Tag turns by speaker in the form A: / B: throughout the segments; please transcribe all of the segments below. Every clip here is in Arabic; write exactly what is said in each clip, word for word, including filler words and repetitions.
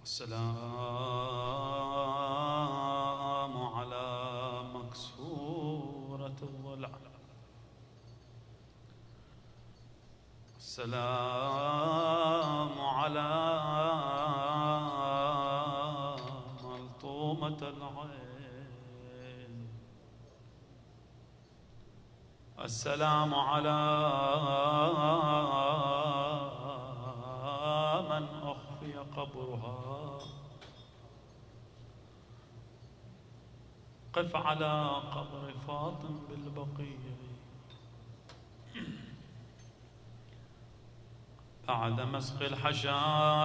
A: السلام على مكسورة الضلع، السلام على ملطومة العين، السلام على من أخفي قبرها. قف على قبر فاطم بالبقيع بعد مسق الحشا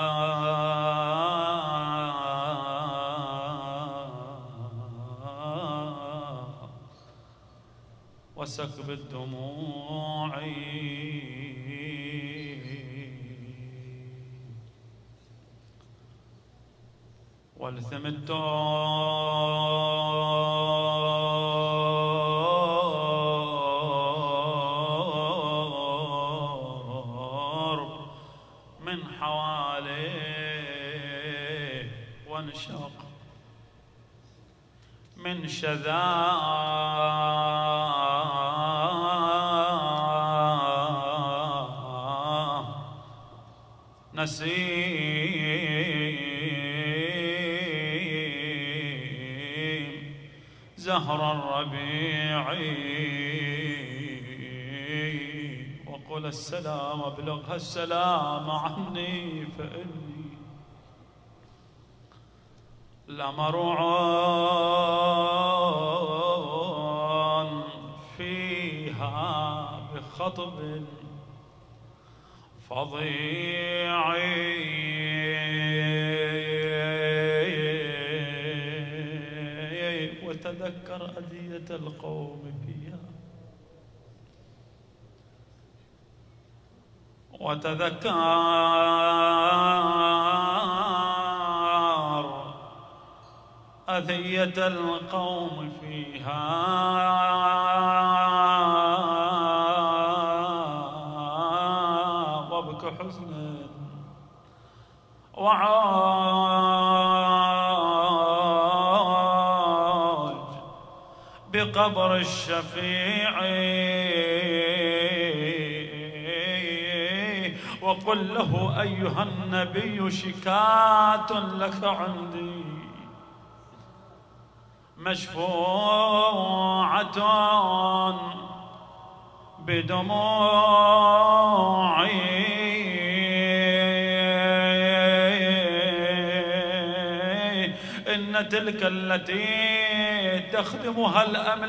A: وسكب الدموع، والثم الترب من حواليه، وانشق من شذاه نسيم زهر الربيع، وقل السلام ابلغها السلام عني فإني لمروع فيها بخطب فظيع، وتذكر أذية القوم فيها، وتذكر أذية القوم فيها، وابك حزنا وعاج بقبر الشفيع، وقل له أيها النبي شكاة لك عندي مشفوعة بدموعي، إن تلك التي تخدمها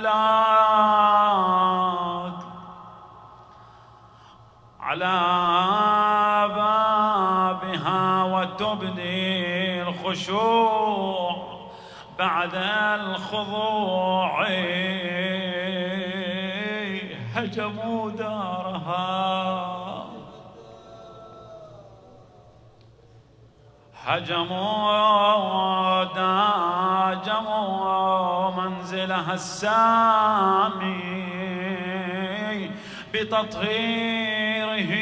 A: الأملاك على بابها وتبدي الخشوع بعد الخضوع، هجموا دارها، هجموا داجموا منزلها السامي بتطهيره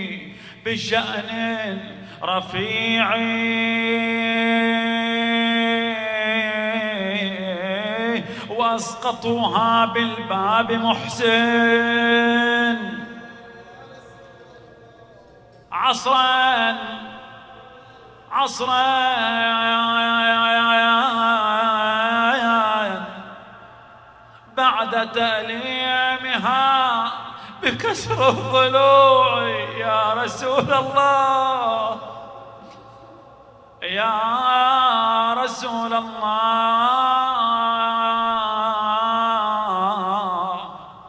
A: بشأن رفيع، واسقطوها بالباب محسن عصرا عصرا بعد تأليمها بكسر الضلوع. يا رسول الله، يا رسول الله،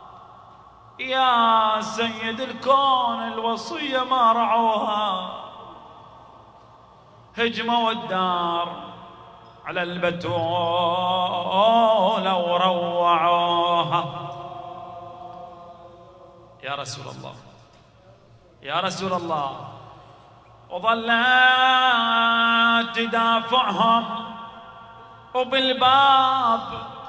A: يا سيد الكون، الوصية ما رعوها، هجموا الدار على البتول وروعوها. يا رسول الله، يا رسول الله، وظلت تدافعهم وبالباب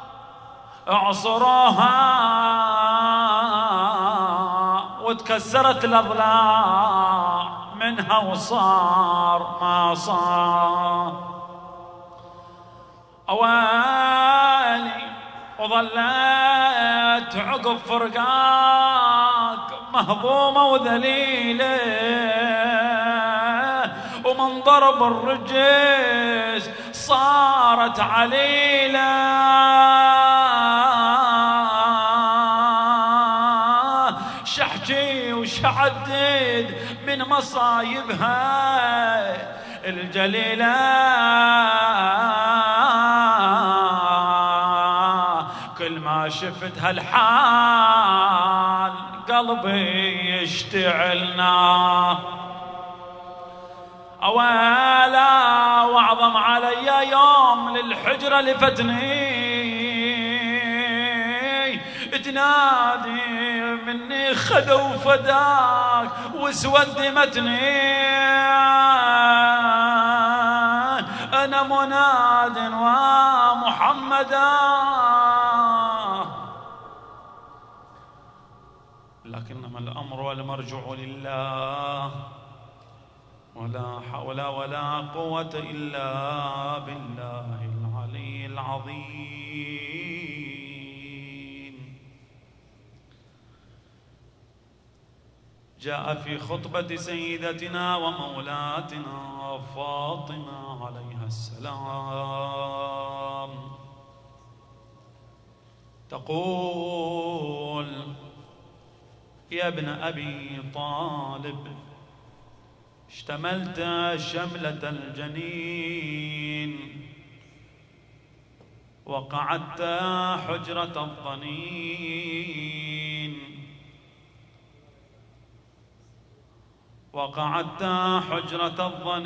A: اعصروها وتكسرت الأضلاع من منها وصار ما صار. أوالي وظلت عقب فرقاك مهضومة وذليلة، ومن ضرب الرجس صارت عليلة، شحجي وشعدد من مصايبها الجليلة، كل ما شفت هالحال قلبي يشتعل نار. أولا واعظم علي يوم للحجرة لفتني تنادي مني خذوا فداك واسود متني، أنا مناد ومحمدا، لكنما الأمر والمرجع لله، ولا حول ولا قوة إلا بالله العلي العظيم. جاء في خطبة سيدتنا ومولاتنا فاطمة عليها السلام تقول: يا ابن أبي طالب، اشتملت شملة الجنين وقعدت حجرة الضنين، وقعدت حجرة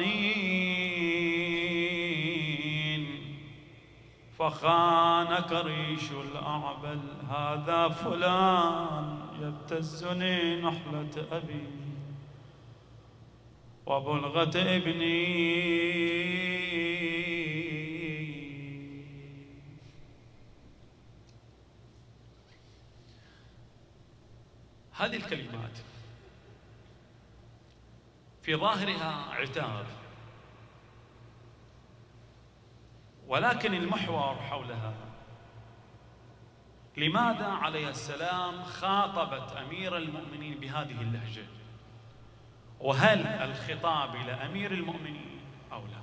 A: الضنين، فخانك ريش الأعبل، هذا فلان يبتزني نحلة أبي وبلغة ابني. هذه الكلمات في ظاهرها عتاب، ولكن المحور حولها لماذا عليه السلام خاطبت أمير المؤمنين بهذه اللهجة، وهل الخطاب إلى أمير المؤمنين أو لا؟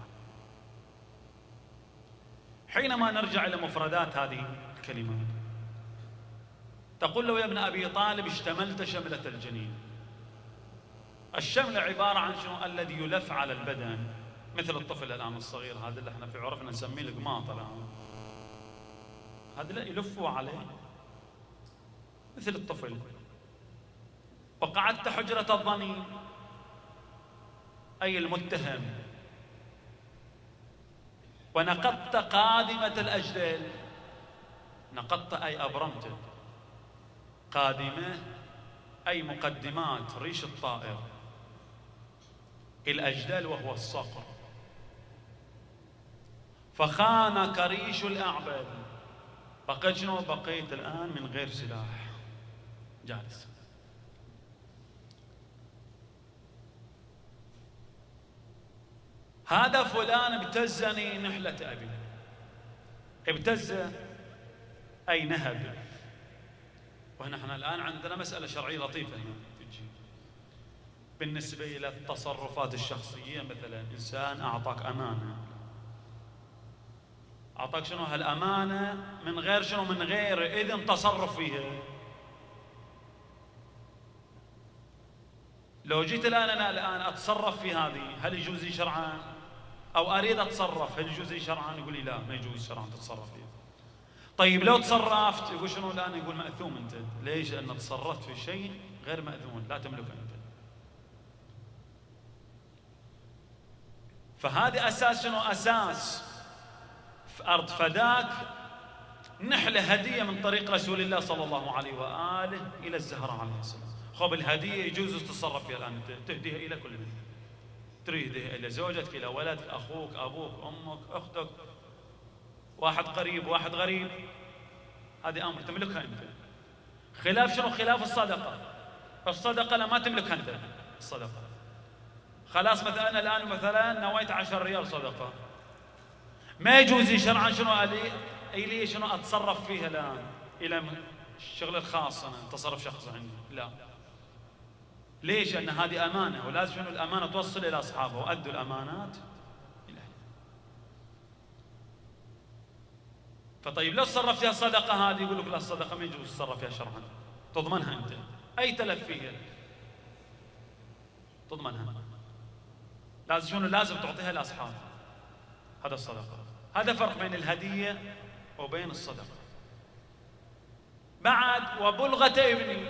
A: حينما نرجع إلى مفردات هذه الكلمات تقول له: يا ابن أبي طالب، اشتملت شملة الجنين. الشمل عبارة عن شنو؟ الذي يلف على البدن، مثل الطفل الآن الصغير هذا اللي احنا في عرفنا نسميه القماط الآن، هذا اللي يلفوا عليه مثل الطفل. وقعدت حجرة الضنين أي المتهم، ونقضت قادمة الأجدال، نقضت أي أبرمت، قادمة أي مقدمات ريش الطائر، الأجدال وهو الصقر، فخانك ريش الأعبد. بقيت شنو؟ بقيت الآن من غير سلاح جالس. هذا فلان ابتزني نحلة أبي. ابتز أي نهب. ونحن الآن عندنا مسألة شرعية لطيفة هنا تجي بالنسبة إلى التصرفات الشخصية. مثلا إنسان أعطاك أمانة، أعطاك شنو هالأمانة من غير شنو؟ من غير إذن تصرف فيها. لو جيت الآن أنا الآن أتصرف في هذه، هل يجوز لي شرعا؟ أو أريد أتصرف، هل يجوز لي شرعا؟ يقول لي لا، ما يجوز شرعا تتصرف فيها. طيب لو تصرفت، يقول شنو الآن؟ يقول مأثوم أنت. ليش؟ لأن تصرفت في شيء غير مأذون لا تملكه أنت. فهذا أساس شنو؟ أساس في أرض فداك نحلة هدية من طريق رسول الله صلى الله عليه وآله إلى الزهراء عليه السلام. خب الهدية يجوز تتصرف فيها الآن، تهديها إلى كل من تريدها، إلى زوجتك، إلى ولدك، أخوك، أبوك، أمك، أختك، واحد قريب، واحد غريب، هذه أمر تملكها أنت. خلاف شنو؟ خلاف الصدقة. الصدقة لا ما تملكها أنت الصدقة. خلاص مثلا أنا الآن مثلا نويت عشر ريال صدقة، ما يجوز لي شرعا شنو ألي إلي شنو أتصرف فيها الآن إلى الشغل الخاص، أنا تصرف شخص عندي، لا. ليش؟ لأن هذه أمانة، ولازم شنو الأمانة توصل إلى أصحابها، وأدوا الأمانات إلى أهلها. فطيب لو تصرف فيها الصدقة هذه، يقول لك لا، الصدقة ما يجوز تصرف فيها شرعا، تضمنها أنت، أي تلف فيها تضمنها، لازم شنو لازم تعطيها لأصحابها، هذا الصدقة. هذا فرق بين الهدية وبين الصدقة. بعد وبلغة ابني،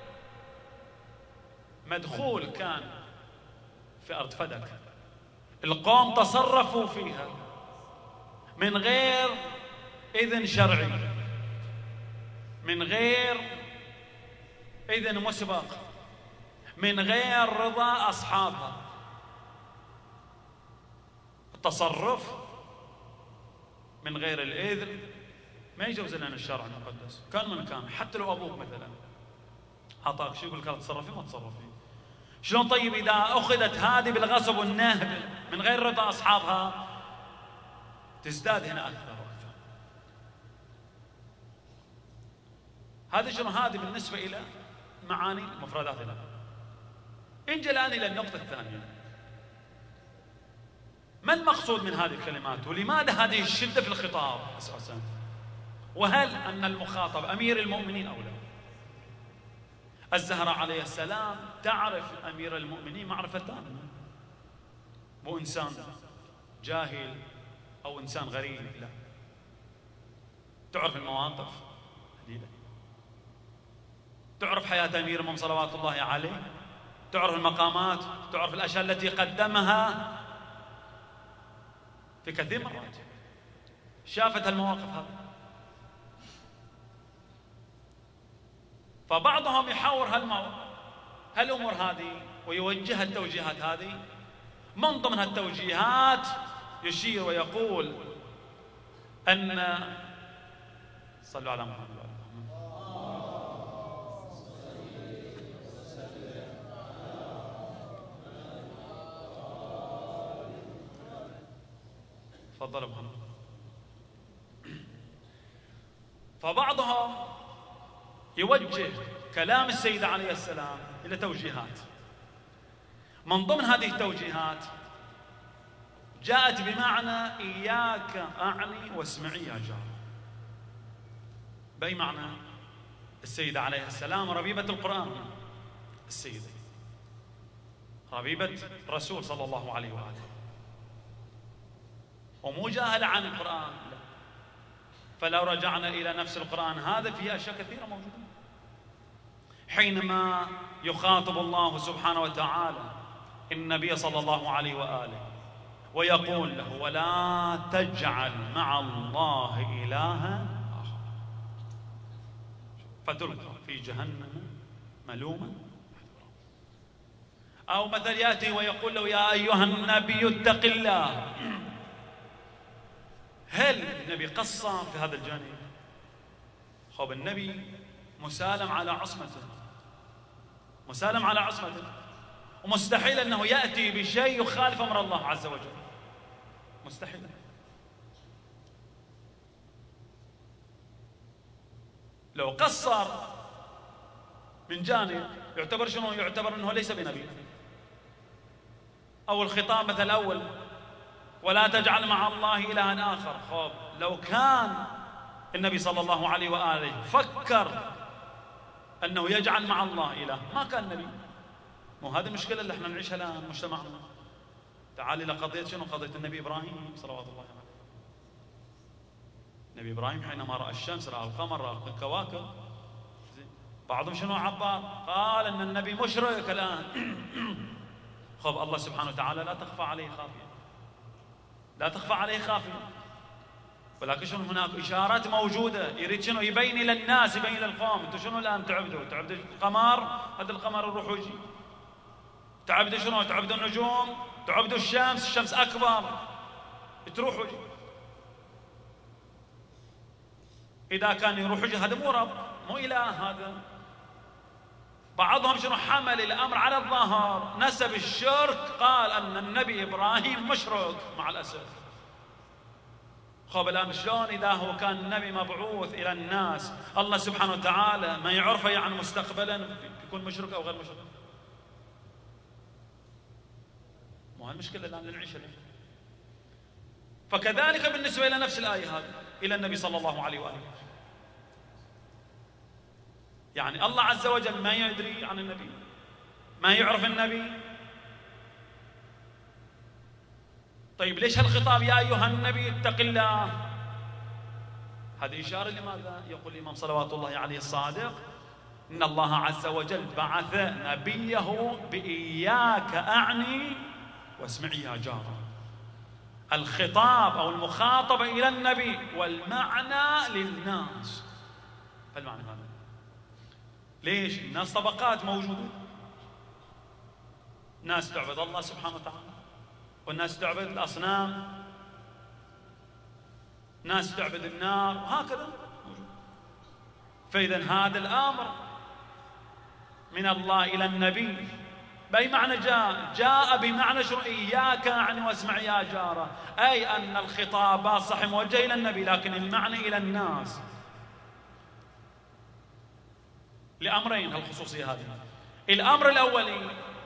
A: مدخول كان في أرض فدك، القوم تصرفوا فيها من غير إذن شرعي، من غير إذن مسبق، من غير رضا أصحابها. التصرف من غير الإذن ما يجوز لنا الشرع المقدس، كان من كان، حتى لو أبوك مثلا أعطاك شيء يقول لك تصرفي ما تصرفي. شلون طيب إذا أخذت هذه بالغصب والنهب من غير رضا أصحابها؟ تزداد هنا أكثر وأكثر. هذا شنو؟ هذه بالنسبة إلى معاني مفردات الأمر. انجي الآن إلى النقطة الثانية، ما المقصود من هذه الكلمات؟ ولماذا هذه الشدة في الخطاب أساسا؟ وهل أن المخاطب أمير المؤمنين أو لا؟ الزهراء عليه السلام تعرف أمير المؤمنين معرفة تامة، مو إنسان جاهل أو إنسان غريب، لا، تعرف المواقف هديدة، تعرف حياة أمير المؤمنين صلوات الله عليه، تعرف المقامات، تعرف الأشياء التي قدمها في كثير مرات، شافت المواقف هذه. فبعضهم يحاور هالأمور هذه ويوجه التوجيهات هذه. من ضمن التوجيهات يشير ويقول أن صلوا على محمد وعلى تفضل محمد. فبعضهم يوجه كلام السيدة عليه السلام إلى توجيهات. من ضمن هذه التوجيهات جاءت بمعنى إياك أعني واسمعي يا جار. بأي معنى؟ السيدة عليه السلام ربيبة القرآن، السيدة ربيبة الرسول صلى الله عليه وآله، ومو جاهلة عن القرآن، لا. فلو رجعنا إلى نفس القرآن هذا فيه أشياء كثيرة موجودة. حينما يخاطب الله سبحانه وتعالى النبي صلى الله عليه وآله ويقول له ولا تجعل مع الله إلها آخر فتلقى في جهنم ملوما. أو مثل يأتي ويقول له يا أيها النبي اتق الله. هل النبي قصر في هذا الجانب؟ خب النبي مسالم على عصمته، مسالم على عصمته، ومستحيل أنه يأتي بشيء يخالف أمر الله عز وجل، مستحيل. لو قصر من جانب يعتبر شنو؟ يعتبر أنه ليس بنبي. أو الخطاب مثل الأول ولا تجعل مع الله إلها آخر. خب لو كان النبي صلى الله عليه وآله فكر أنه يجعل مع الله إله ما كان نبي. مو هذه المشكلة اللي احنا نعيشها الآن مجتمعنا. تعال إلى قضية شنو؟ قضية النبي إبراهيم صلوات الله عليه. النبي إبراهيم حينما رأى الشمس، رأى القمر، رأى الكواكب، بعضهم شنو عبر؟ قال أن النبي مشرك الآن. خب الله سبحانه وتعالى لا تخفى عليه خافية، لا تخفى عليه خافية، ولكن شنو هناك إشارات موجودة يريد شنو؟ يبين إلى الناس، يبين إلى القوم. أنتم شنو الآن تعبدوا؟ تعبدوا القمر، هذا القمر يروح ويجي. تعبدوا شنو؟ تعبدوا النجوم، تعبدوا الشمس، الشمس أكبر تروح ويجي. إذا كان يروح ويجي هذا مو رب، مو إله هذا. بعضهم شنو حمل الأمر على الظاهر، نسب الشرك، قال أن النبي إبراهيم مشرك مع الأسف. خب الآن شلون إذا هو كان النبي مبعوث إلى الناس، الله سبحانه وتعالى ما يعرفه يعني مستقبلا يكون مشرك أو غير مشرك؟ مو هالمشكلة الآن اللي نعيشها. فكذلك بالنسبة إلى نفس الآية هذه إلى النبي صلى الله عليه وآله، يعني الله عز وجل ما يدري عن النبي، ما يعرف النبي. طيب ليش هالخطاب يا أيها النبي اتق الله؟ هذه إشارة لماذا؟ يقول الإمام صلوات الله عليه الصادق: إن الله عز وجل بعث نبيه بإياك أعني واسمعي يا جارة. الخطاب أو المخاطبة إلى النبي والمعنى للناس. فالمعنى هذا ليش؟ الناس طبقات موجودة، ناس تعبد الله سبحانه وتعالى، والناس تعبد الأصنام، ناس تعبد النار، وهكذا موجود. فإذا هذا الأمر من الله إلى النبي بأي معنى جاء؟ جاء بمعنى شنو؟ إياك أعني واسمع يا جارة، أي أن الخطابات صح موجه إلى النبي، لكن المعنى إلى الناس لأمرين. هالخصوصية هذه، الأمر الأولي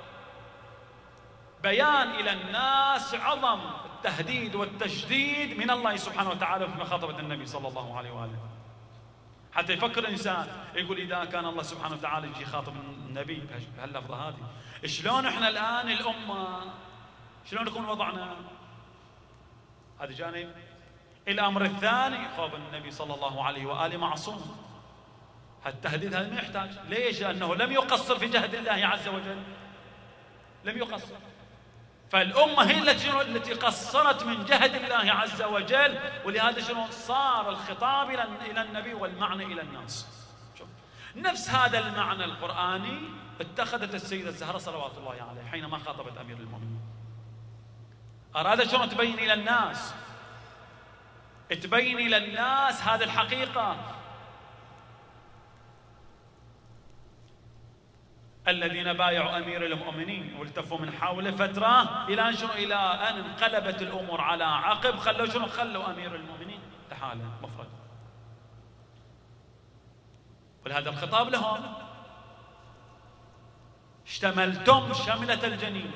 A: بيان إلى الناس عظم التهديد والتشديد من الله سبحانه وتعالى في مخاطبة النبي صلى الله عليه وآله، حتى يفكر الإنسان يقول إذا كان الله سبحانه وتعالى يجي يخاطب النبي بهاللفظة هذه، شلون إحنا الآن الأمة شلون يكون وضعنا؟ هذا جانب. الأمر الثاني خوف النبي صلى الله عليه وآله معصوم، التهديد هذا ما يحتاج. ليش؟ لأنه لم يقصر في جهد الله عز وجل، لم يقصر. فالأمة هي التي التي قصرت من جهد الله عز وجل، ولهذا شنو صار الخطاب إلى إلى النبي والمعنى إلى الناس. شوف نفس هذا المعنى القرآني اتخذت السيدة الزهراء صلوات الله عليها حينما خاطبت أمير المؤمنين. أراد شنو تبين إلى الناس، تبين إلى الناس هذه الحقيقة. الذين بايعوا أمير المؤمنين والتفوا من حوله فترة إلى أن شنو إلى أن انقلبت الأمور على عقب، خلوا شنو خلوا أمير المؤمنين لحاله مفرد. ولهذا الخطاب لهم: اشتملتم شملة الجنين.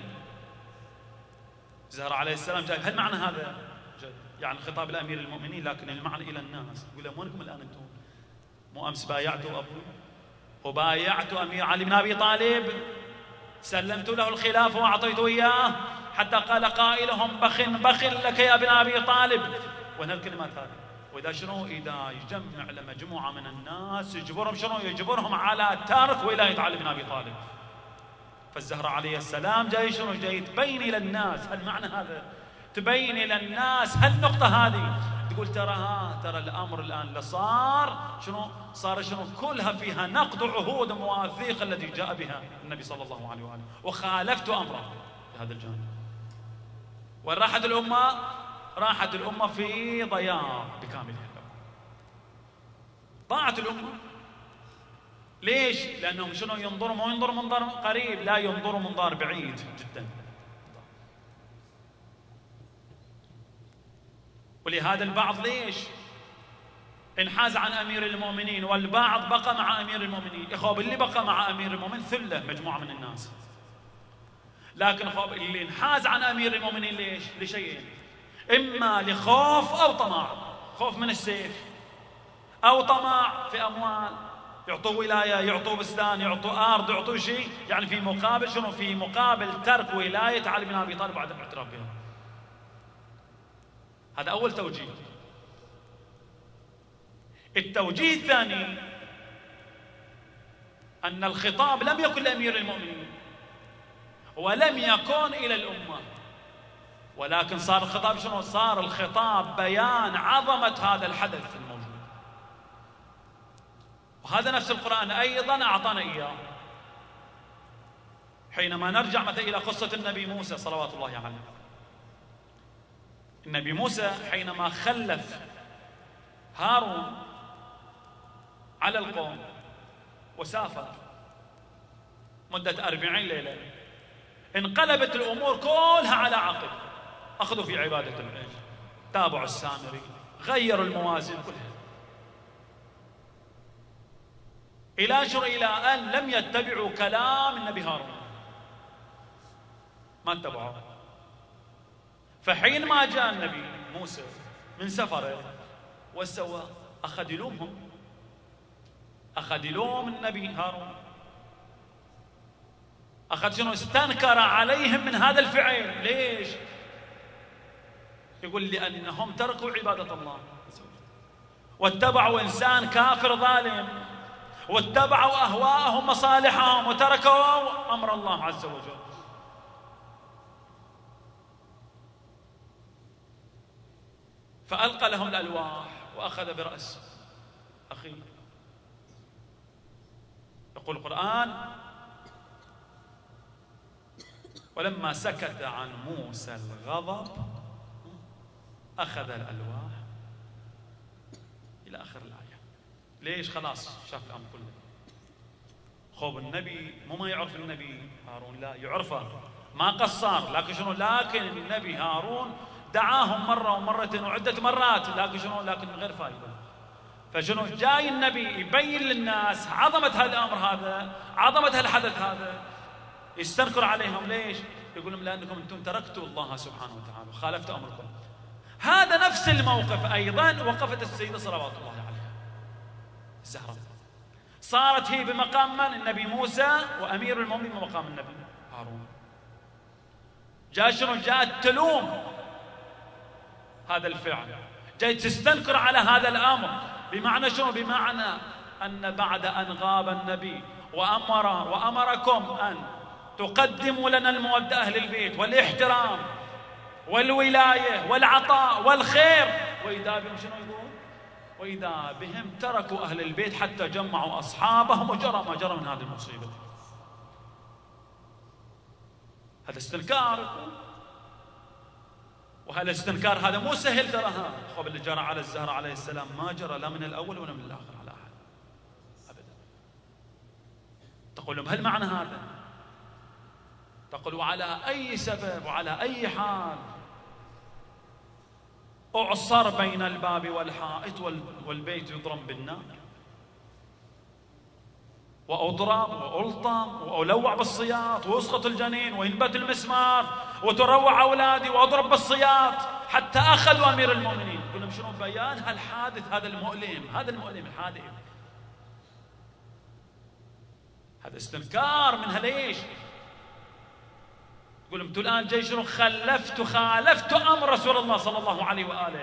A: زهرة عليه السلام جايب هل معنى هذا؟ يعني الخطاب لأمير المؤمنين، لكن المعنى إلى الناس. يقول لهم: وينكم الآن أنتم؟ مو أمس بايعتوا أبوي وبايعت أمير علي بن أبي طالب، سلمت له الخلافة وأعطيته إياه، حتى قال قائلهم: بخ بخ لك يا ابن أبي طالب. وهنا الكلمات هذه. وإذا شنو إذا يجمع لمجموعة من الناس يجبرهم شنو يجبرهم على ترك ولاية علي بن أبي طالب. فالزهراء عليه السلام جاي شنو جاي تبين إلى الناس هالمعنى هذا، تبين إلى الناس هالنقطة هذه، تقول ترى ها ترى الأمر الآن اللي صار شنو صار شنو كلها فيها نقض عهود ومواثيق التي جاء بها النبي صلى الله عليه وآله، وخالفت أمره في هذا الجانب. وين راحت الأمة؟ راحت الأمة في ضياع بكاملها. ضاعت الأمة. ليش؟ لأنهم شنو ينظروا مو ينظروا منظر قريب، لا ينظروا منظر بعيد جدا. ولهذا البعض ليش انحاز عن أمير المؤمنين، والبعض بقى مع أمير المؤمنين. إخوة اللي بقى مع أمير المؤمنين ثلة مجموعة من الناس، لكن إخوة اللي انحاز عن أمير المؤمنين ليش؟ لشيئين: إما لخوف أو طمع. خوف من السيف، أو طمع في أموال، يعطوا ولاية، يعطوا بستان، يعطوا أرض، يعطوا شيء، يعني في مقابل شنو؟ في مقابل ترك ولاية علي بن أبي طالب وعدم الاعتراف بها. هذا أول توجيه. التوجيه الثاني أن الخطاب لم يكن لأمير المؤمنين ولم يكن إلى الأمة، ولكن صار الخطاب شنو؟ صار الخطاب بيان عظمة هذا الحدث الموجود. وهذا نفس القرآن أيضا أعطانا إياه حينما نرجع مثلا إلى قصة النبي موسى صلوات الله عليه. النبي موسى حينما خلف هارون على القوم وسافر مدة أربعين ليلة. انقلبت الأمور كلها على عقب، أخذوا في عبادة العجل، تابعوا السامري، غيروا الموازين كلها، إلى شر إلى أن لم يتبعوا كلام النبي هارون، ما اتبعوا. فحين ما جاء النبي موسى من سفره وسوى، أخذ يلومهم، أخذ يلوم النبي هارون، أخذ شنو؟ استنكر عليهم من هذا الفعل. ليش؟ يقول لأنهم تركوا عبادة الله واتبعوا إنسان كافر ظالم، واتبعوا أهواءهم مصالحهم وتركوا أمر الله عز وجل. فألقى لهم الألواح وأخذ برأس أخيه. يقول القرآن: ولما سكت عن موسى الغضب أخذ الألواح، إلى آخر الآية. ليش؟ خلاص شاف الأمر كله. خوب النبي مو ما يعرف النبي هارون، لا يعرفه، ما قصر، لكن شنو؟ لكن النبي هارون دعاهم مرة ومرتين وعدة مرات، لكن شنو؟ لكن من غير فائدة. فشنو؟ جاي النبي يبين للناس عظمة هذا الأمر هذا، عظمة هالحدث هذا، يستنكر عليهم. ليش؟ يقول لهم: لأنكم أنتم تركتوا الله سبحانه وتعالى وخالفتوا أمركم. هذا نفس الموقف أيضا وقفت السيدة صلوات الله عليها الزهراء، صارت هي بمقام من؟ النبي موسى، وأمير المؤمنين بمقام النبي هارون. جاء شنو؟ جاءت تلوم هذا الفعل، جاءت تستنكر على هذا الأمر. بمعنى شنو؟ بمعنى أن بعد أن غاب النبي وأمر وأمركم أن تقدموا لنا المودة أهل البيت والاحترام والولاية والعطاء والخير، وإذا بهم شنو يقول؟ وإذا بهم تركوا أهل البيت حتى جمعوا أصحابهم وجرى ما جرى من هذه المصيبة. هذا استنكار، وهذا الاستنكار هذا مو سهل تراها. خب اللي جرى على الزهراء عليه السلام ما جرى لا من الأول ولا من الآخر على أحد أبدا. تقول لهم هل معنى هذا؟ تقول: وعلى أي سبب وعلى أي حال أعصر بين الباب والحائط والبيت يضرم بالنار، وأضرب وألطم وألوع بالصياط ويسقط الجنين وينبت المسمار وتروع أولادي وأضرب بالصياط حتى أخذوا أمير المؤمنين. يقول لهم شنو؟ بيان هالحادث هذا المؤلم، هذا المؤلم الحادث، هذا استنكار منها. ليش؟ يقول لهم: انتم الآن جاي شنو؟ خلفت خالفت أمر رسول الله صلى الله عليه وآله،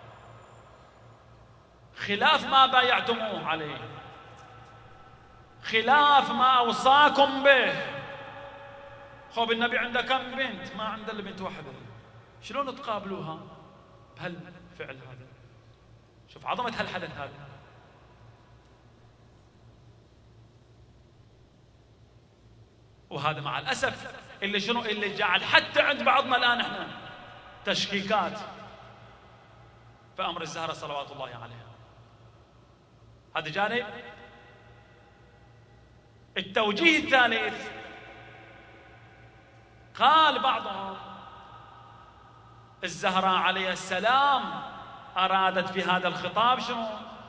A: خلاف ما بايعتموه عليه، خلاف ما أوصاكم به. خوب النبي عنده كم بنت؟ ما عنده إلا بنت واحدة، شلون تقابلوها بهالفعل هذا؟ شوف عظمة هالحدث هذا. وهذا مع الأسف اللي شنو؟ اللي جعل حتى عند بعضنا الآن احنا تشكيكات في أمر الزهرة صلوات الله عليها. هذا جانب. التوجيه الثالث، قال بعضهم الزهراء عليه السلام أرادت في هذا الخطاب شنو؟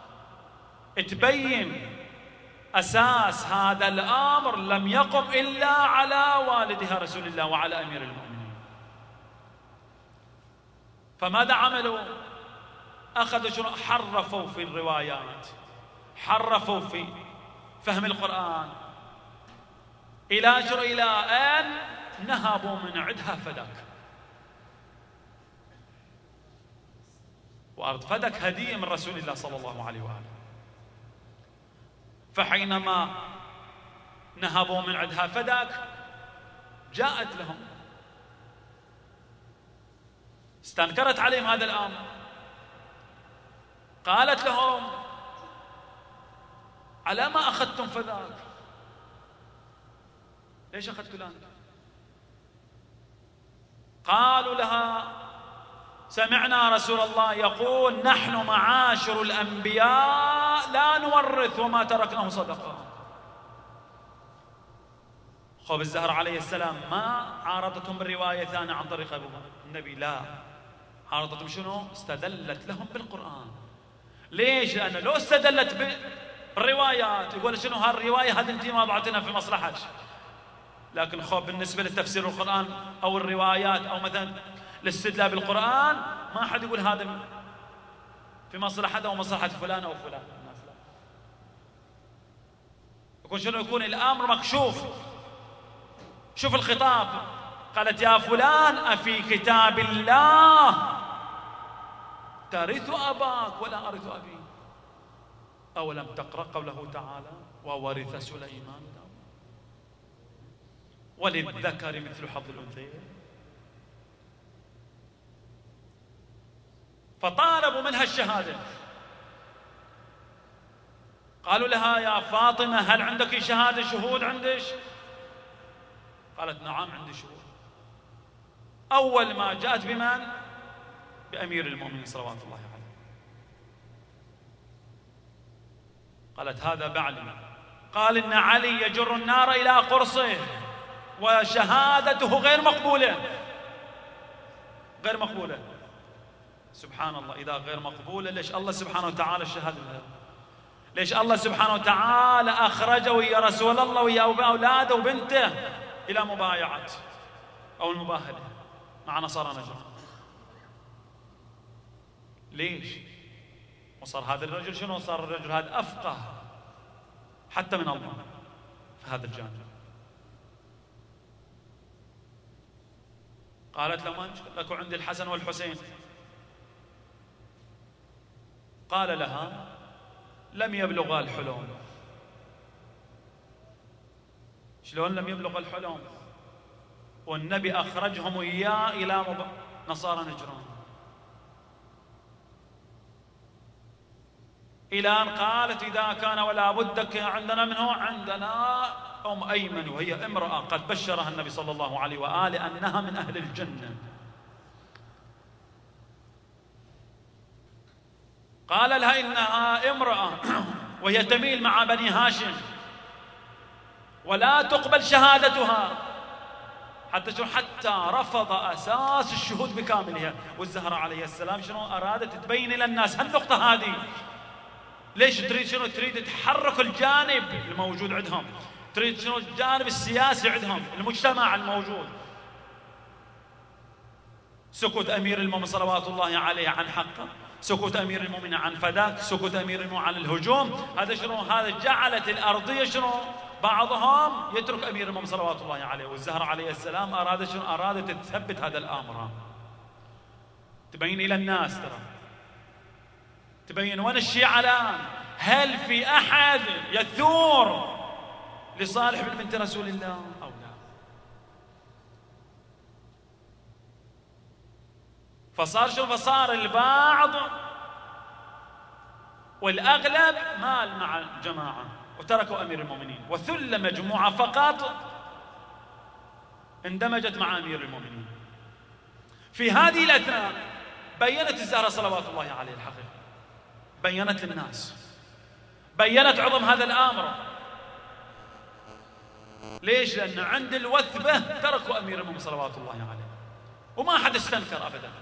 A: تبين أساس هذا الأمر لم يقم إلا على والدها رسول الله وعلى أمير المؤمنين. فماذا عملوا؟ أخذوا شنو؟ حرفوا في الروايات، حرفوا في فهم القرآن، إلى شنو؟ إلى أن نهبوا من عدها فدك. وأرض فدك هدية من رسول الله صلى الله عليه وآله. فحينما نهبوا من عدها فدك جاءت لهم، استنكرت عليهم هذا الأمر، قالت لهم: على ما أخذتم فداك؟ ليش أخذتوا الآن؟ قالوا لها: سمعنا رسول الله يقول: نحن معاشر الأنبياء لا نورث وما تركناه صدقة. خب الزهرة عليه السلام ما عارضتهم بالرواية ثانية عن طريق أبو النبي، لا، عارضتهم شنو؟ استدلت لهم بالقرآن. ليش؟ لأنه لو استدلت بالروايات يقول شنو هالرواية هذه انت ما ضعتنا في مصلحتك، لكن خب بالنسبة لتفسير القرآن أو الروايات أو مثلا الاستدلال بالقرآن ما حد يقول هذا في مصلحته أو مصلحة فلان أو فلان. يكون شنو؟ يكون الأمر مكشوف. شوف الخطاب، قالت يا فلان أفي كتاب الله ترث أباك ولا أرث أبي، أولم تقرأ قوله تعالى وورث سليمان وللذكر مثل حظ الأنثيين. فطالبوا منها الشهادة. قالوا لها يا فاطمة هل عندك شهادة شهود عندك؟ قالت نعم عندي شهود. أول ما جاءت بمن؟ بأمير المؤمنين صلوات الله عليه. قالت هذا بعلي. قال إن علي يجر النار إلى قرصه وشهادته غير مقبولة. غير مقبولة. سبحان الله، إذا غير مقبولة ليش الله سبحانه وتعالى الشهادة لها؟ ليش الله سبحانه وتعالى أخرجه ويا رسول الله ويا أولاده وبنته إلى مبايعة أو المباهلة مع نصارى نجران؟ ليش؟ وصار هذا الرجل شنو؟ صار الرجل هذا أفقه حتى من الله في هذا الجانب. قالت له ما لك عندي الحسن والحسين. قال لها لم يبلغا الحلم. شلون لم يبلغ الحلم والنبي أخرجهم إياه إلى نصارى نجران؟ إلى أن قالت إذا كان ولا بدك عندنا منه عندنا أم أيمن، وهي امرأة قد بشرها النبي صلى الله عليه وآله أنها من أهل الجنة. قال لها إنها امرأة وهي تميل مع بني هاشم ولا تقبل شهادتها حتى شنو؟ حتى رفض أساس الشهود بكاملها. والزهرة عليه السلام شنو أرادت تبين للناس هالنقطة هذه. ليش تريد شنو؟ تريد تحرك الجانب الموجود عندهم، تريد شنو؟ الجانب السياسي عندهم، المجتمع الموجود. سكوت أمير المؤمنين صلوات الله عليه عن حقه، سكوت أمير المؤمنين عن فداك، سكوت أمير المؤمنين عن الهجوم، هذا شنو؟ هذا جعلت الأرضية شنو؟ بعضهم يترك أمير المؤمنين صلوات الله عليه. والزهرة عليه السلام أرادت شنو؟ أرادت تثبت هذا الأمر، تبين إلى الناس، ترى تبين وين الشيعة الآن. هل في أحد يثور لصالح بن بنت رسول الله أو لا؟ فصار شو؟ فصار البعض والأغلب مال مع الجماعة وتركوا أمير المؤمنين، وثلة مجموعة فقط اندمجت مع أمير المؤمنين. في هذه الأثناء بيّنت الزهرة صلوات الله عليه الحقيقة، بيّنت للناس، بيّنت عظم هذا الأمر. ليش؟ لأن عند الوثبة تركوا أمير المؤمنين صلوات الله عليه وما حد استنكر أبدا.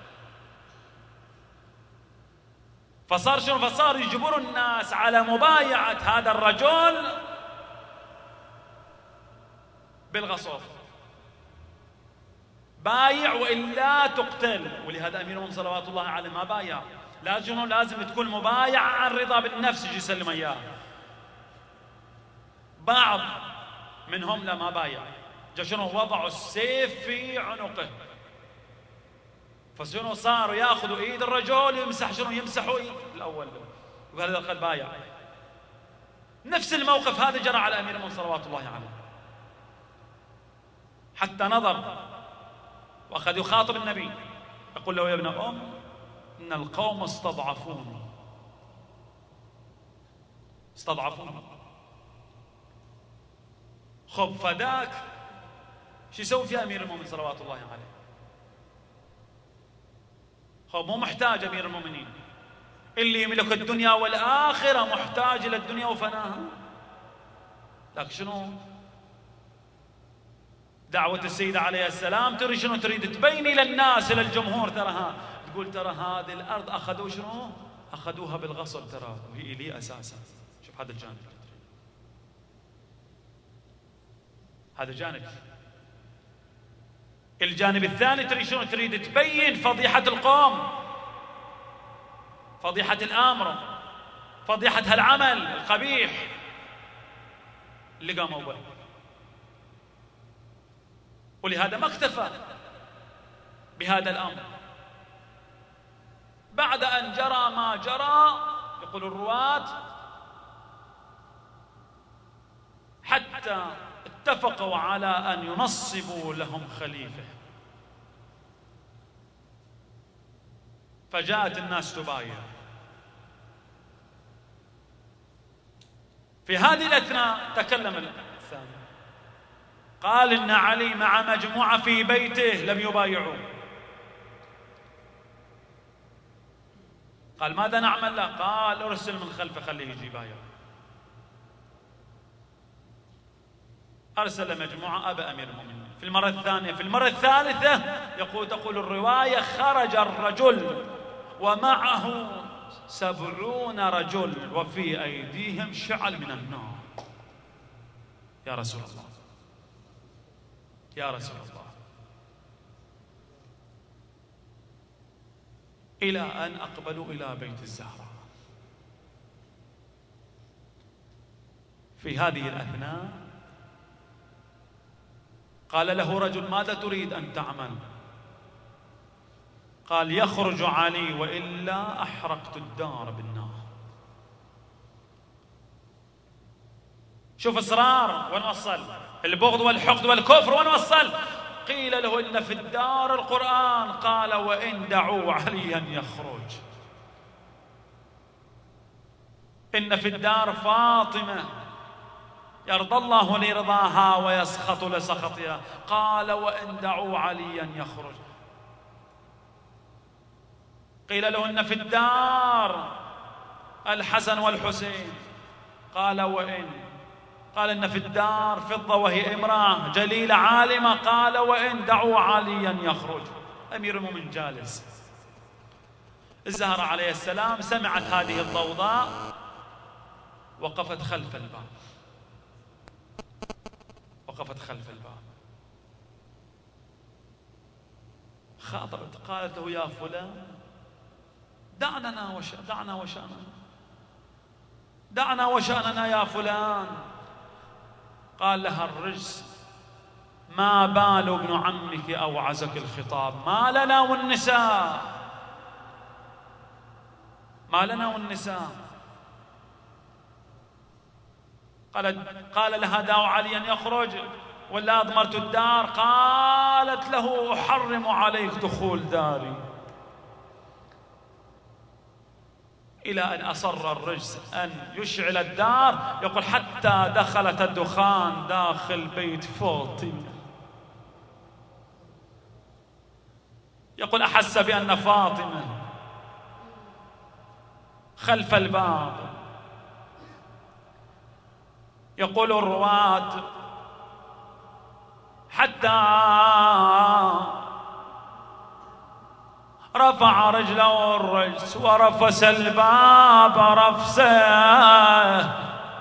A: فصار شنو؟ فصار يجبروا الناس على مبايعة هذا الرجل بالغصب، بايع وإلا تقتل. ولهذا أمير المؤمنين صلوات الله عليه ما بايع، لازم لازم تكون مبايع عن رضا بالنفس يجي يسلم إياه. بعض منهم لا ما بايع، جا شنو؟ وضعوا السيف في عنقه، فشنو صاروا ياخذوا ايد الرجل يمسح شنو؟ يمسحوا ايد الاول، وهذا قال بايع. نفس الموقف هذا جرى على امير المؤمنين صلوات الله عليه، حتى نظر واخذ يخاطب النبي يقول له يا ابن ام ان القوم استضعفوني استضعفوني خب فداك شو يسوي في امير المؤمنين صلوات الله عليه؟ خب مو محتاج أمير المؤمنين، اللي يملك الدنيا والآخرة محتاج إلى الدنيا وفناها. لكن شنو؟ دعوة السيدة عليه السلام تري شنو؟ تريد تبين إلى الناس، إلى الجمهور، ترى تقول ترى هذه الأرض أخذوا شنو؟ أخذوها بالغصب، ترى وهي لي أساسا. شوف هذا الجانب، هذا جانب. الجانب الثاني تريد شنو؟ تريد تبين فضيحة القوم، فضيحة الأمر، فضيحة هالعمل القبيح اللي قاموا به. ولهذا ما اكتفى بهذا الأمر، بعد أن جرى ما جرى يقول الرواة حتى اتفقوا على أن ينصبوا لهم خليفة، فجاءت الناس تبايع. في هذه الأثناء تكلم الثاني، قال إن علي مع مجموعة في بيته لم يبايعوا. قال ماذا نعمل له؟ قال ارسل من خلفه خليه يجي يبايع. أرسل مجموعة أبا أمير المؤمنين. في المرة الثانية، في المرة الثالثة يقول تقول الرواية خرج الرجل ومعه سبعون رجل وفي أيديهم شعل من النار. يا رسول الله، يا رسول الله، إلى أن أقبلوا إلى بيت الزهراء. في هذه الأثناء قال له رجل ماذا تريد أن تعمل؟ قال يخرج علي وإلا أحرقت الدار بالنار. شوف إصرار وين وصل، البغض والحقد والكفر وين وصل. قيل له إن في الدار القرآن، قال وإن دعوا عليا يخرج. إن في الدار فاطمة يرضى الله لرضاها ويسخط لسخطها، قال وإن دعوا عليا يخرج. قيل له إن في الدار الحسن والحسين، قال وإن، قال إن في الدار فضة وهي امرأة جليلة عالمة، قال وإن دعوا عليا يخرج. أمير المؤمنين جالس، الزهراء عليه السلام سمعت هذه الضوضاء، وقفت خلف الباب، وقفت خلف الباب، خاطبت قالت له يا فلان دعنا وش... دعنا وشأننا، دعنا وشأننا يا فلان. قال لها الرجس ما بال ابن عمك أوعزك الخطاب، ما لنا والنساء، ما لنا والنساء. قال قال لها دعوا عليا يخرج ولا أضمرت الدار؟ قالت له أحرم عليك دخول داري. إلى أن أصر الرجس أن يشعل الدار، يقول حتى دخلت الدخان داخل بيت فاطمة. يقول أحس بأن فاطمة خلف الباب. يقول الرواة حتى رفع رجله الرجس ورفس الباب رفسه،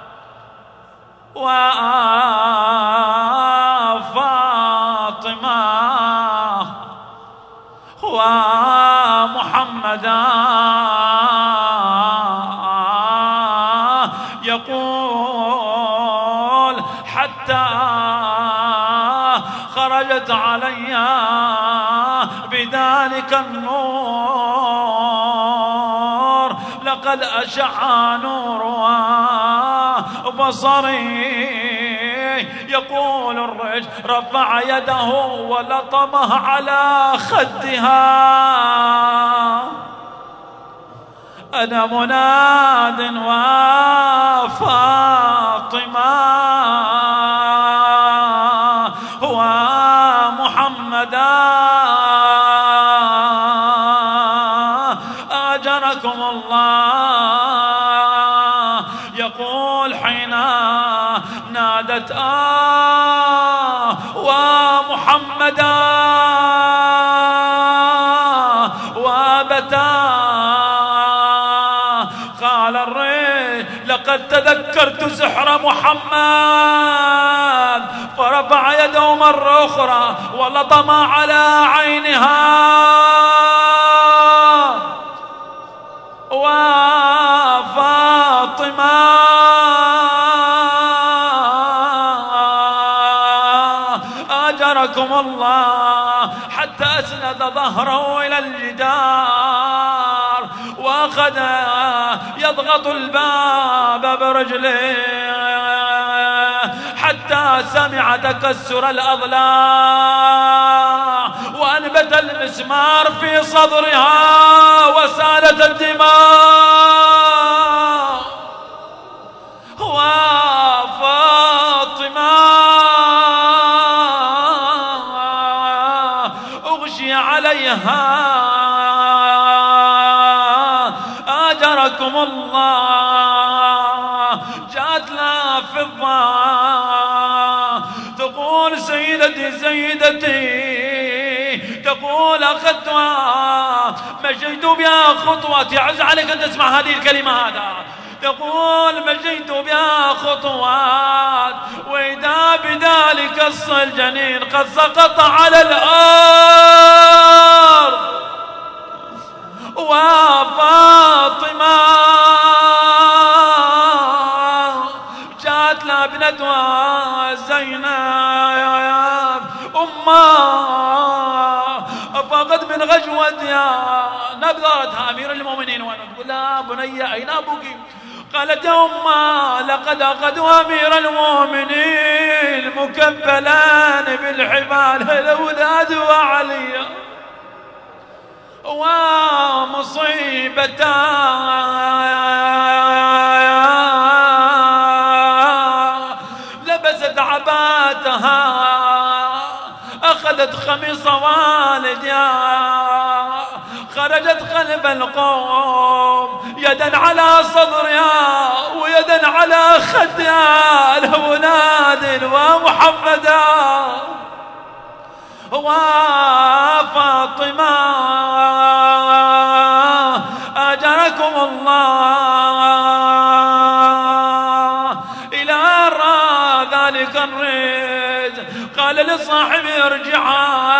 A: وفاطمة ومحمدا يقول حتى خرجت علي بذلك النور، لقد أشع نورها بصري. يقول الرجل رفع يده ولطمه على خدها، أنا مناد وفاطمة ومحمدا أجركم الله. يقول حين نادت آه محمدا وابتا. قال الري لقد تذكرت سحر محمد، فرفع يده مرة أخرى ولطم على عينها وفاطمة أجركم الله، حتى أسند ظهره إلى الجدار وأخذ يضغط الباب برجله حتى سمع تكسر الأضلاع وأنبت المسمار في صدرها وسالت الدماء. وفاطمة أغشي عليها أجركم الله. جاءت لها فضة تقول سيدتي سيدتي، تقول أخذتها مشيت بها خطوة. يعز عليك أن تسمع هذه الكلمة هذا. تقول مشيت بها خطوات وإذا بذلك الجنين قد سقط على الأرض. وفاطمة جاءت لها ابنتها زينب أمها فقد من غجوتها نبذرتها أمير المؤمنين وأنا تقول لها بني أين أبوك؟ قالت يا أمه لقد أخذوا أمير المؤمنين مكبلان بالحبال الأولاد وعلي ومصيبتان. لبست عباتها أخذت خميص والدها خرجت خلف القوم يدا على صدرها ويدا على خدها لأولاد ومحمدا. وفاطمة أجركم الله. إلى رأى ذلك الرجل قال لصاحبه ارجعا،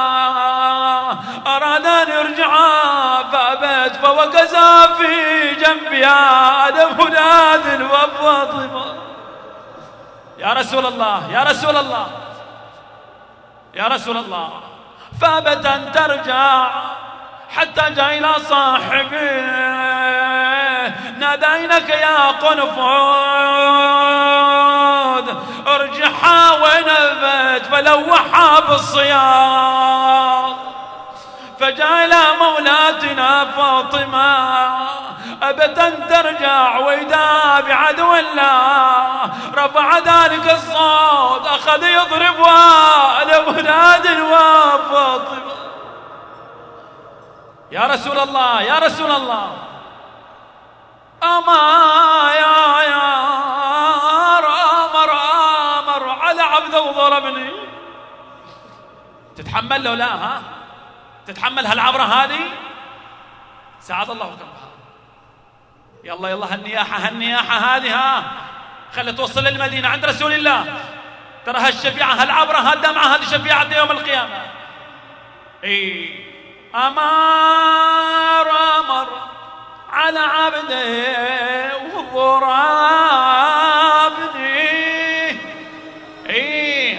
A: أراد أن يرجعا فأبت فوكزا في جنبها أولاد وفاطمة. يا رسول الله يا رسول الله يا رسول الله. فأبت أن ترجع حتى جاء إلى صاحبه نادينك يا قنفذ ارجعها ونبت فلوحها بالصياط. فجاء إلى مولاتنا فاطمة أبت أن ترجع وإذا بعدو الله رفع ذلك الصوت أخذ يضربها لأولاد وفاطمة. يا رسول الله يا رسول الله أما يا يا أمر أمر على عبد وضربني. تتحمل له لا ها؟ تتحمل هالعبرة هذه؟ سعد الله قلبها. يلا يلا هالنياحة هالنياحة هذه ها خلي توصل للمدينة عند رسول الله. ترى هالشفيعة هالعبرة هالدمعة هذه شفيعة يوم القيامة. إيه أمر أمر على عبده وضربني. إيه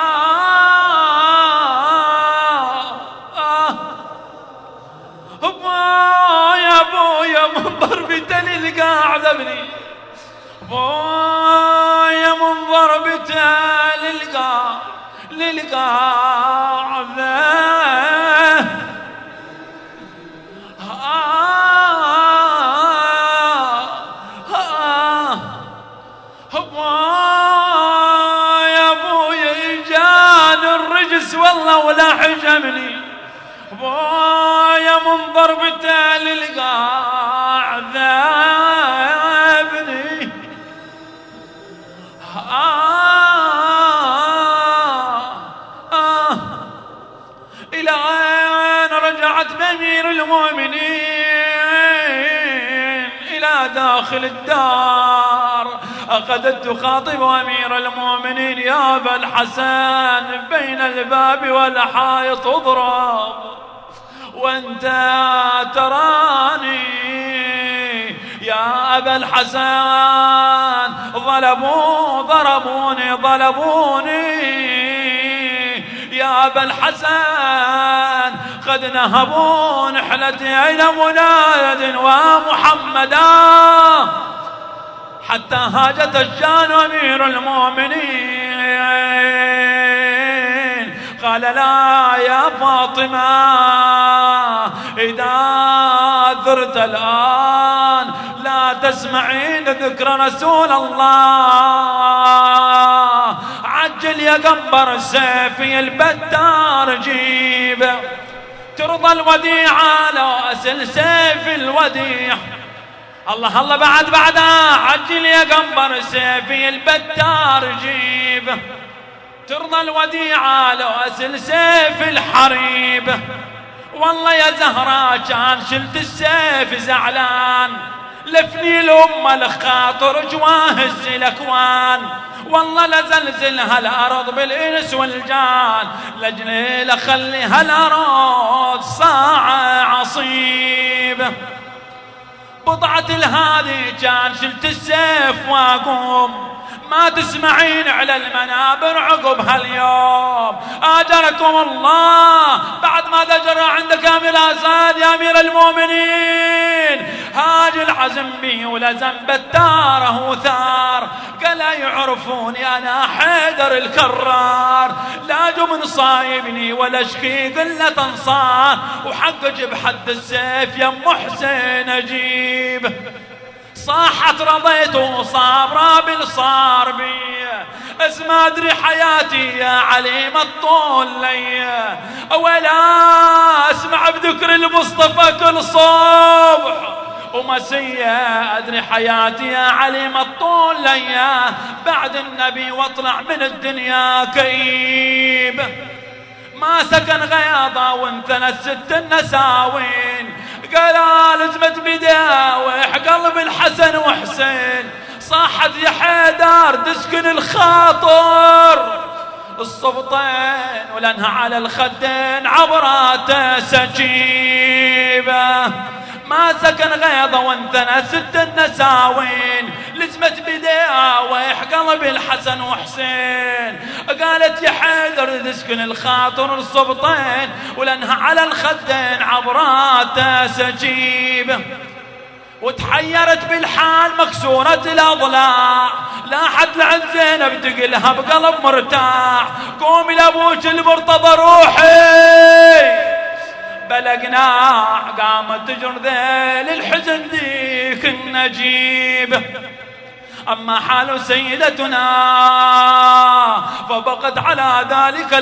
A: يا ابويا من ضربته للقاع عذبني. ابويا من ضربته للقاع للقاع عذبني. يا ابويا اجاني الرجس والله ولا حجمني. ابويا من ضربته للقاع عذبني. آه آه داخل الدار أخذت تخاطب أمير المؤمنين: يا أبا الحسن بين الباب والحائط اضرب وأنت تراني، يا أبا الحسن ظلموا ضربوني ضربوني، يا أبا الحسن قد نهبوا نحلتي أين مناد ومحمدا، حتى هاجت الجان أمير المؤمنين قال: لا يا فاطمة إذا ذرت الآن لا تسمعين ذكر رسول الله، عجل يا قنبر سيفي البتار جيب، ترضى الوديعة لو أسل سيف الوديع، الله الله بعد بعدها، عجل يا قنبر سيفي البتار جيب، ترضى الوديعة لو أسل سيف الحريب، والله يا زهرة كان شلت السيف زعلان، لفني الأمة الخاطر جواهز الأكوان، والله لزلزل هالأرض بالإنس والجان، لجلي لخلي هالأرض ساعة عصيب، بضعة الهادي كان شلت السيف واقوم، ما تسمعين على المنابر عقب هاليوم، آجركم الله بعد ما دجر عندك يا أمير أسد يا أمير المؤمنين، هاج العزم بي ولزم بتاره وثار، قال يعرفوني أنا حيدر الكرار، لا جبن صايبني ولا اشكي قلة انصار، وحقج بحد السيف يا ام حسين اجيب، صاحت رضيت وصابرة بالصار بي، اسم ادري حياتي يا عليم الطول لي، ولا اسمع بذكر المصطفى كل صبح ومسية، ادري حياتي يا عليم الطول لي، بعد النبي واطلع من الدنيا كئيب، ما سكن غياضة وانثنت ست النساوين، قال لزمت بداوح قلب الحسن وحسين، صاحت يا حيدر تسكن الخاطر، الصبطين ولانها على الخدين عبراته سجيبه، ما سكن غيظه وانثنى ست النساوين، لزمت بداوح قلب الحسن وحسين، قالت يا حيدر تسكن الخاطر الصبطين ولانها على الخدين عبراته سجيبه، وتحيرت بالحال مكسورة الأضلاع، لا حد لعند زينب تقلها بقلب مرتاح، قومي لابوك المرتضى روحي بلقنا، قامت تجر ذيل الحزن ذيك النجيب، أما حال سيدتنا فبقت على ذلك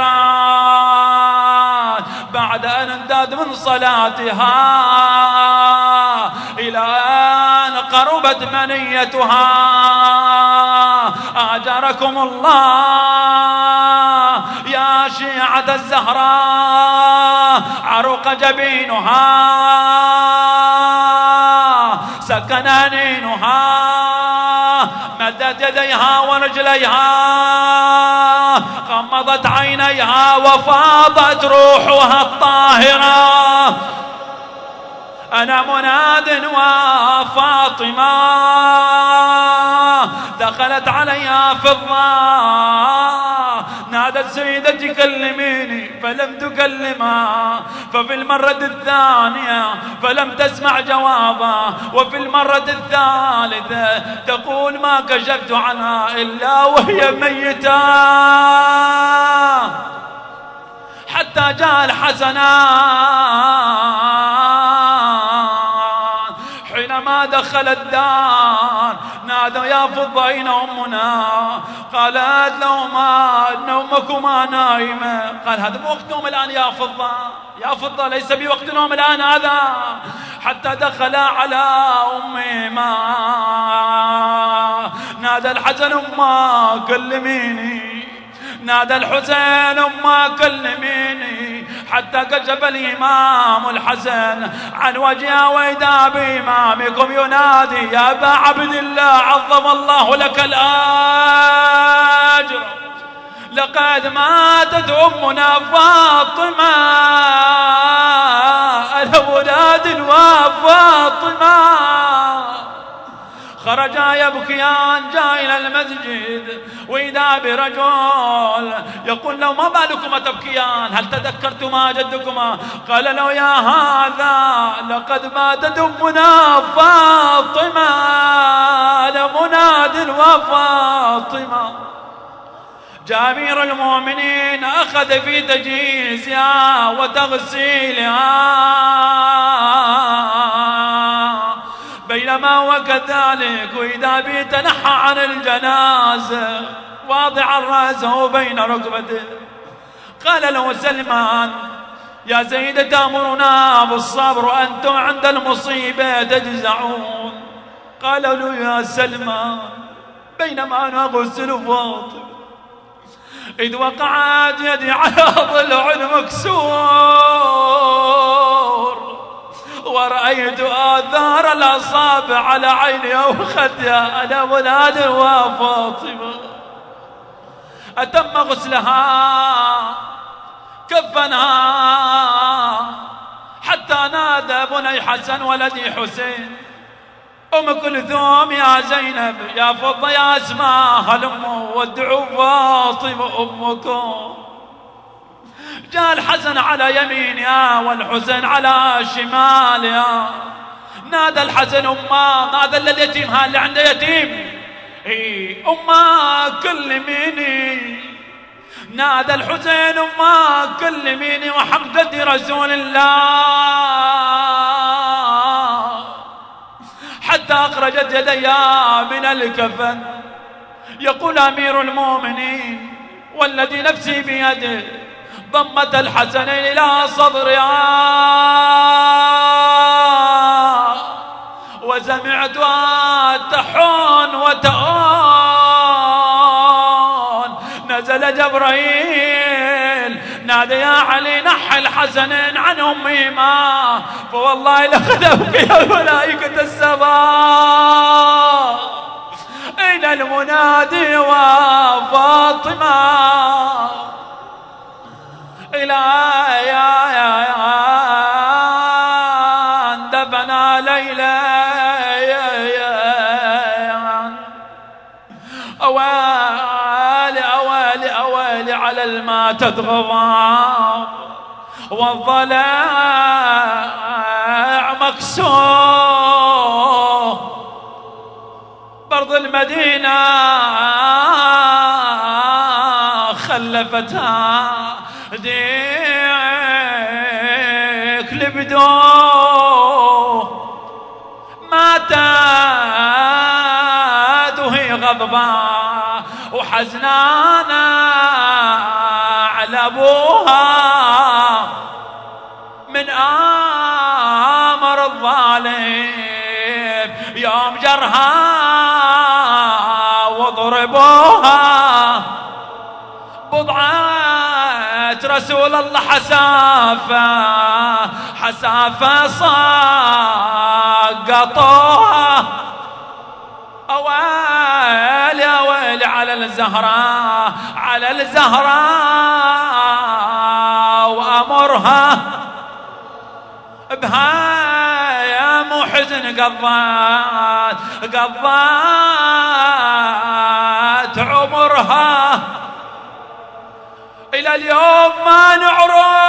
A: الفراش، بعد أن انداد من صلاتها إلى أن قربت منيتها، آجركم الله يا شيعة الزهراء، عرق جبينها سكن أنينها، مدت يديها ورجليها، غمضت عينيها وفاضت روحها الطاهرة، أنا مناد وفاطمة دخلت عليها فضة، نادت سيدتي كلميني فلم تكلمها، ففي المرة الثانية فلم تسمع جوابا، وفي المرة الثالثة تقول ما كشفت عنها إلا وهي ميتة، حتى جاء الحسنان حينما دخل الدار نادى يا فضة أين أمنا؟ قالت له ما إن أمكما نائمة. قال هذا مو وقت نوم الآن يا فضة، يا فضة ليس بوقت نوم الآن هذا، حتى دخل على أمي ما نادى الحسن أمه كلميني، نادى الحسين أمه كلميني، حتى كشف الإمام الحسن عن وجهه وإذا بإمامكم ينادي يا أبا عبد الله عظم الله لك الأجر لقد ماتت أمنا فاطمة الأولاد وفاطمة. خرجا يبكيان جاء إلى المسجد وإذا برجل يقول له ما بالكما تبكيان هل تذكرتما جدكما؟ قال له يا هذا لقد ماتت أمنا فاطمة لمناد وفاطمة. جاء أمير المؤمنين أخذ في تجهيزها وتغسيلها بينما هو كذلك وإذا به تنحى عن الجنازة واضعا رأسه بين ركبته. قال له سلمان يا سيد تأمرنا بالصبر أنتم عند المصيبة تجزعون. قال له يا سلمان بينما أنا أغسل فاطمة إذ وقعت يدي على ضلع مكسور ورأيت آثار الأصابع على عيني وخدها أنا ولاد وفاطمة. أتم غسلها كفنها حتى نادى بني حسن ولدي حسين أم كلثوم يا زينب يا فضة يا أسماء هلموا وادعوا فاطمة أمكم. جاء الحسن على يمينها والحسين على شمالها. نادى الحسن أمه هذا اليتيم ها اللي عنده يتيم إيه أمه كلميني. نادى الحسين أمه كلميني وحمدتي رسول الله حتى أخرجت يديها من الكفن. يقول أمير المؤمنين والذي نفسي بيده ضمت الحسنين إلى صدرها وسمعتها تحون وتؤون. نزل جبرائيل نادى يا علي نحى الحسنين عن أمهما فوالله لقد أبكي ملائكة السماء أين المنادي وفاطمة إلى يا يا دفنا ليلى أوالي أوالي أوالي على الماء تضغض والضلع مكسور. برض المدينة خلفتها ديك لبدو ماتت وهي غضبة وحزنانة على أبوها من آمر الظالم يوم جرها وضربوها بضعة رسول الله حسافة حسافة سقطوها. أويلي أويلي على الزهراء على الزهراء وأمرها بها يا مو حزن قضات قضات عمرها إلى اليوم ما نعرف